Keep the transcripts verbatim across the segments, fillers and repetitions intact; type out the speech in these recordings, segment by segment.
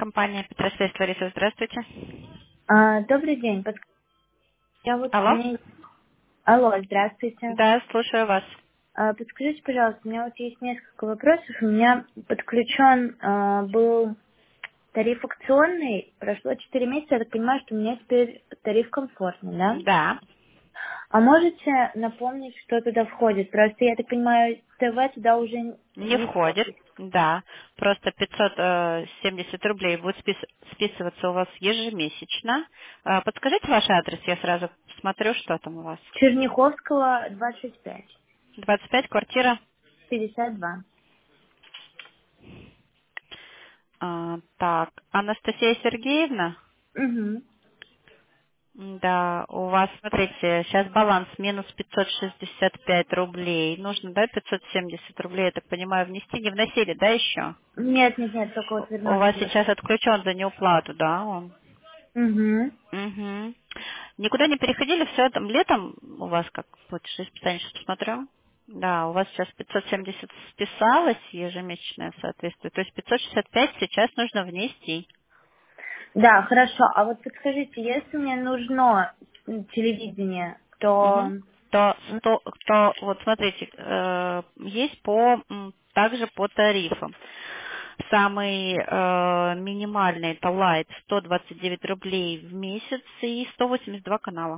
Компания Петросвязь, Лариса, здравствуйте. А, добрый день. Под- Я вот, у Алло? меня есть- Алло, здравствуйте. Да, слушаю вас. А, подскажите, пожалуйста, у меня вот есть несколько вопросов. У меня подключен а, был тариф акционный, прошло четыре месяца, я так понимаю, что у меня теперь тариф комфортный, да? Да, А можете напомнить, что туда входит? Просто, я так понимаю, ТВ туда уже не не входит. входит. Да, просто пятьсот семьдесят рублей будет спис- списываться у вас ежемесячно. А, Подскажите ваш адрес, я сразу смотрю, что там у вас. Черняховского двадцать пять, двадцать пять, квартира. пятьдесят два. А, Так, Анастасия Сергеевна? Угу. Да, у вас, смотрите, сейчас баланс минус пятьсот шестьдесят пять рублей. Нужно, да, пятьсот семьдесят рублей, я так понимаю, внести. Не вносили, да, еще? Нет, нет, нет, только вот У вернулся. вас сейчас отключен за неуплату, да, он? Угу. Угу. Никуда не переходили, все там летом у вас как платежи списания, сейчас посмотрю. Да, у вас сейчас пятьсот семьдесят списалось ежемесячное соответствие, то есть пятьсот шестьдесят пять сейчас нужно внести. Да, хорошо. А вот подскажите, если мне нужно м, телевидение, то... Мгм. То, сто, то вот смотрите, э, есть по м, также по тарифам. Самый э, минимальный это Light сто двадцать девять рублей в месяц и сто восемьдесят два канала.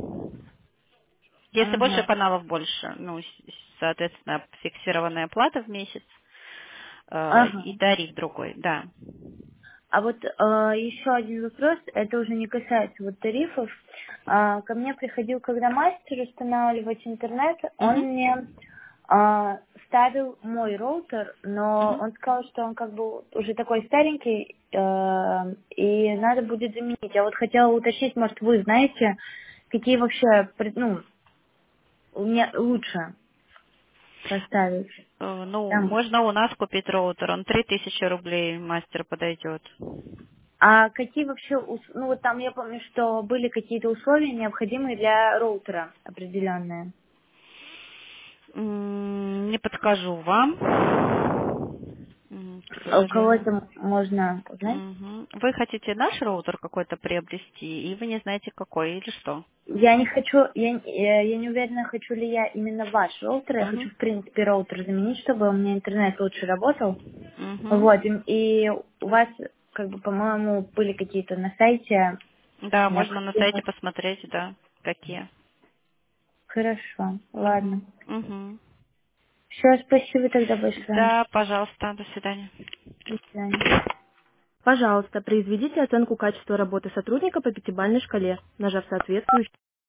Если больше Ага. каналов, больше. Ну, с- соответственно, фиксированная плата в месяц э, Ага. и тариф другой, да. А вот э, еще один вопрос, это уже не касается вот тарифов. А, ко мне приходил, когда мастер устанавливать интернет, он Мгм, мне а, ставил мой роутер, но мгм. он сказал, что он как бы уже такой старенький, э, и надо будет заменить. Я вот хотела уточнить, может, вы знаете, какие вообще, пред- ну, у меня лучше поставить. Э, Ну, Там. можно у нас купить роутер, он три тысячи рублей мастер подойдет. А какие вообще, ус- ну вот там я помню, что были какие-то условия необходимые для роутера определенные. М, Не подскажу вам, М, к А у кого сожалению. это можно узнать? Мгм. Вы хотите наш роутер какой-то приобрести, и вы не знаете какой или что? Я не хочу, я, не- я я не уверена, хочу ли я именно ваш роутер. Я хочу, Мгм. в принципе, роутер заменить, чтобы у меня интернет лучше работал. Мгм. Вот, и, и у вас, как бы, по-моему, были какие-то на сайте Да, можно на сайте необходимые. посмотреть, да, какие. Хорошо, ладно. Мгм. Мгм. Все, спасибо тогда большое. Да, пожалуйста, до свидания. До свидания. Пожалуйста, произведите оценку качества работы сотрудника по пятибалльной шкале, нажав соответствующий